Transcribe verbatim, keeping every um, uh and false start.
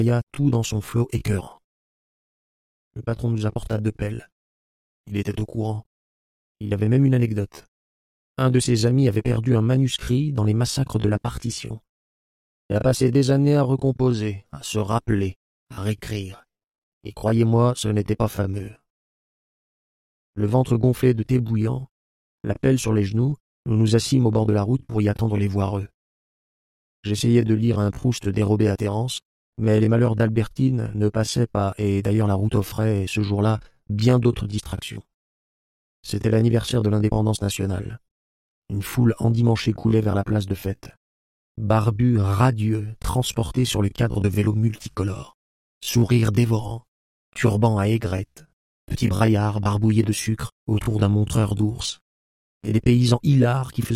noya tout dans son flot écœurant. Le patron nous apporta deux pelles. Il était au courant. Il avait même une anecdote. Un de ses amis avait perdu un manuscrit dans les massacres de la partition. Il a passé des années à recomposer, à se rappeler, à réécrire. Et croyez-moi, ce n'était pas fameux. Le ventre gonflé de thé bouillant, la pelle sur les genoux, nous nous assîmes au bord de la route pour y attendre les voireux. J'essayais de lire un Proust dérobé à Thérence, mais les malheurs d'Albertine ne passaient pas, et d'ailleurs la route offrait, ce jour-là, bien d'autres distractions. C'était l'anniversaire de l'indépendance nationale. Une foule endimanchée coulait vers la place de fête. Barbus radieux, transportés sur le cadre de vélos multicolores. Sourires dévorants, turbans à aigrettes, petits braillards barbouillés de sucre autour d'un montreur d'ours, et des paysans hilars qui faisaient